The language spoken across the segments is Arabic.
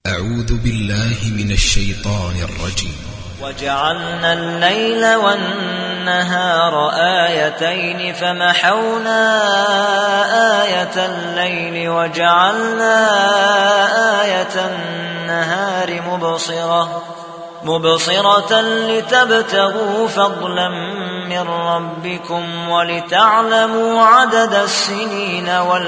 أعوذ بالله من الشيطان الرجيم. وجعلنا الليل والنهار آيتين فمحونا آية الليل وجعلنا آية النهار مبصرة لتبتغوا فضلا من ربكم ولتعلموا عدد السنين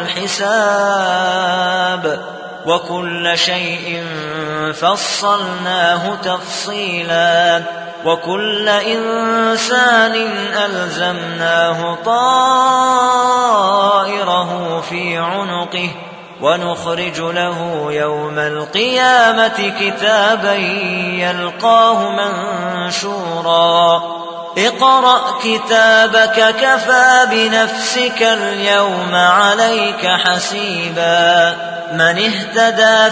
والحساب وكل شيء فصلناه تفصيلا وكل إنسان ألزمناه طائره في عنقه ونخرج له يوم القيامة كتابا يلقاه منشورا اقرأ كتابك كفى بنفسك اليوم عليك حسيبا من اهتدى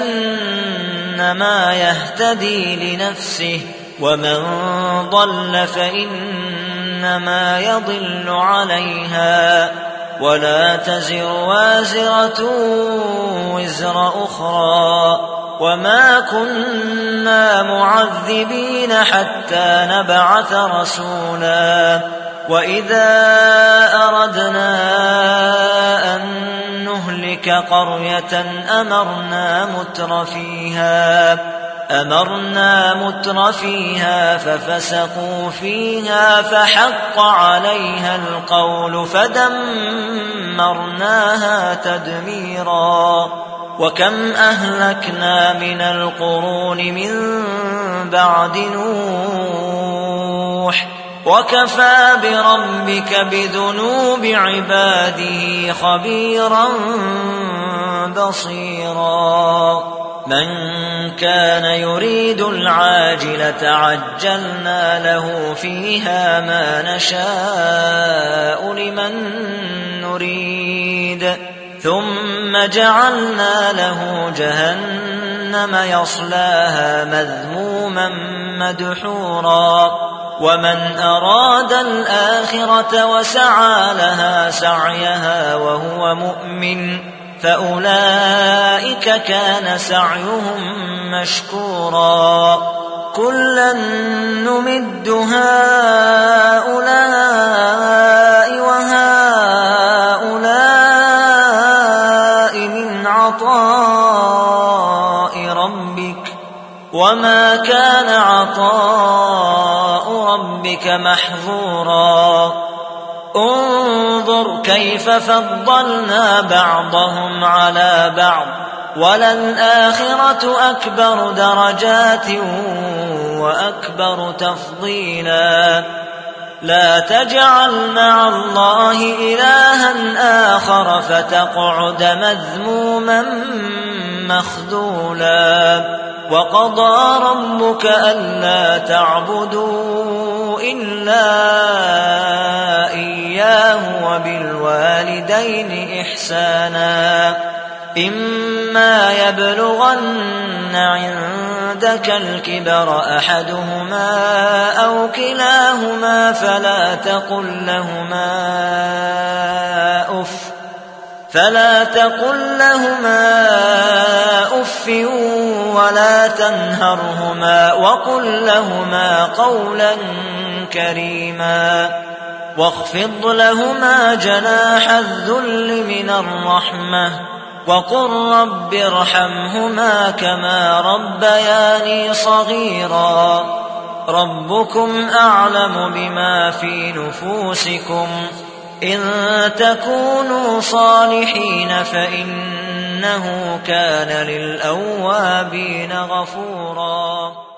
فإنما يهتدي لنفسه ومن ضل فإنما يضل عليها ولا تزر وازرة وزر أخرى وما كنا معذبين حتى نبعث رسولا وإذا أردنا أن نهلك قرية أمرنا متر فيها ففسقوا فيها فحق عليها القول فدمرناها تدميرا وكم أهلكنا من القرون من بعد نوح وكفى بربك بذنوب عباده خبيرا بصيرا من كان يريد العاجلة عجلنا له فيها ما نشاء لمن نريد ثم جعلنا له جهنم يصلاها مذموما مدحورا ومن أراد الآخرة وسعى لها سعيها وهو مؤمن فأولئك كان سعيهم مشكورا كلا نمد هؤلاء وهؤلاء من عطاء ربك وما كان عطاء ربك محظورا انظر كيف فضلنا بعضهم على بعض وللآخرة أكبر درجات وأكبر تفضيلا لا تجعل مع الله إلها آخر فتقعد مذموما مخذولا وقضى ربك ألا تعبدوا إلا إياه وبالوالدين إحسانا إما يبلغن عندك الكبر أحدهما أو كلاهما فلا تقل لهما أف ولا تنهرهما وقل لهما قولا كريما واخفض لهما جناح الذل من الرحمة وقل رب ارحمهما كما ربياني صغيرا ربكم أعلم بما في نفوسكم إن تكونوا صالحين فإنه كان للأوابين غفورا